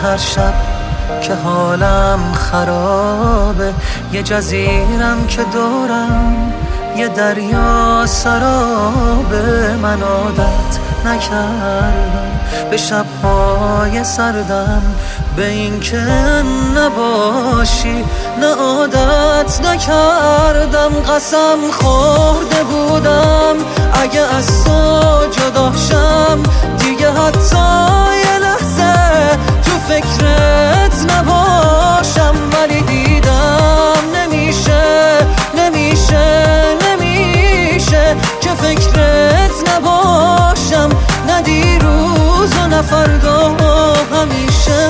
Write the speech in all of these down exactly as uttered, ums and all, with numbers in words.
هر شب که حالم خرابه، یه جزیرم که دورم یه دریا سرابه. من عادت نکردم به شب‌های سردم، به این که نباشی نه عادت نکردم. قسم خورده بودم اگه از تو جدا شم دیگه حتی یه لحظه تو فکرت نباشم، ولی دیدم نمیشه نمیشه نمیشه که فکرت نباشم، نه دیروز و نه فردا همیشه.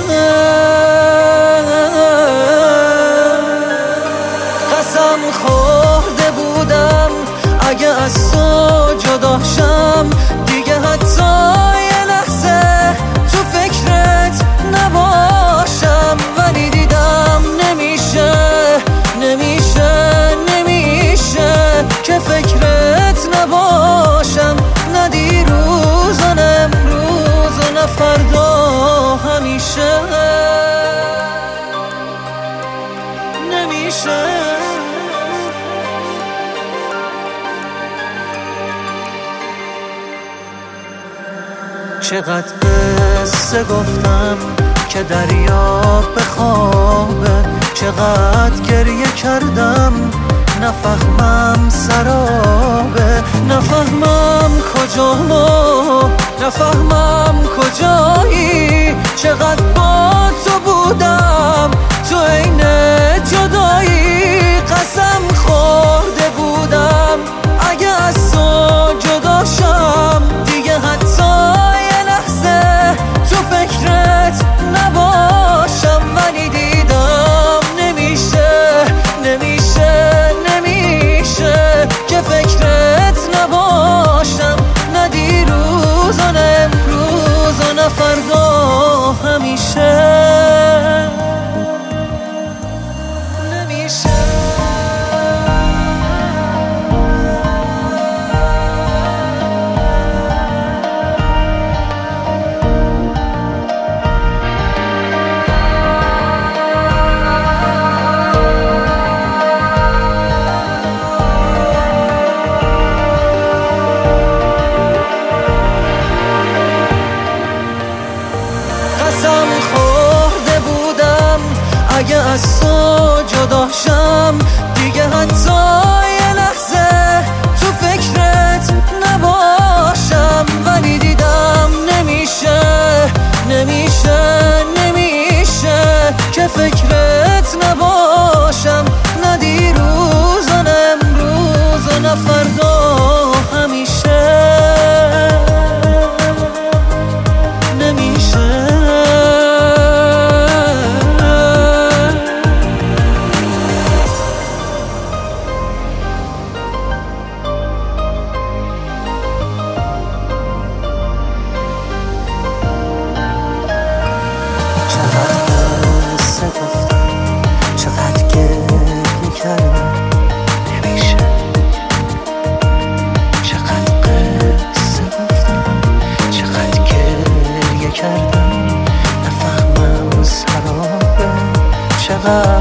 قسم خورده بودم اگه از تو جدا شم دیگه حتی یه لحظه تو فکرت نباشم، ولی دیدم نمیشه نمیشه نمیشه که فکرت نباشم، نه دیروز و نه امروز و نه فردا همیشه. نمیشه چقدر قصه گفتم که دریا بخوابه، چقدر گریه کردم نفهمم سرابه، نفهمم کجا ما نفهمم کجایی، چقدر با تو بودم تو عین جدایی. قسم خورده بودم اگه از تو جدا شم دیگه حتی یه لحظه تو فکرت نباشم، ولی دیدم نمیشه نمیشه نمیشه که فکرت نباشم، نه دیروز و نه امروز و نه فردا همیشه. قسم خورده بودم اگه از تو جدا شم دیگه حتی یه لحظه تو فکرت نباشم، ولی دیدم نمیشه نمیشه نمیشه که فکرت نباشم، نه دیروز و نه امروز و نه فردا همیشه. نفهمم سرابه چقدر